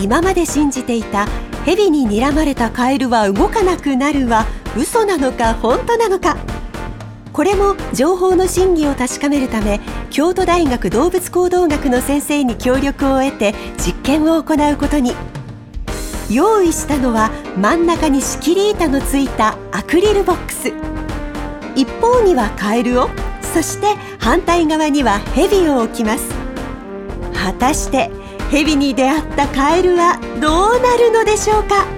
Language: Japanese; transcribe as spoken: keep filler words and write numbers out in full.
今まで信じていたヘビに睨まれたカエルは動かなくなるは嘘なのか本当なのか。これも情報の真偽を確かめるため、京都大学動物行動学の先生に協力を得て実験を行うことに。用意したのは真ん中に仕切り板のついたアクリルボックス。一方にはカエルを、そして反対側にはヘビを置きます。果たしてヘビに出会ったカエルはどうなるのでしょうか。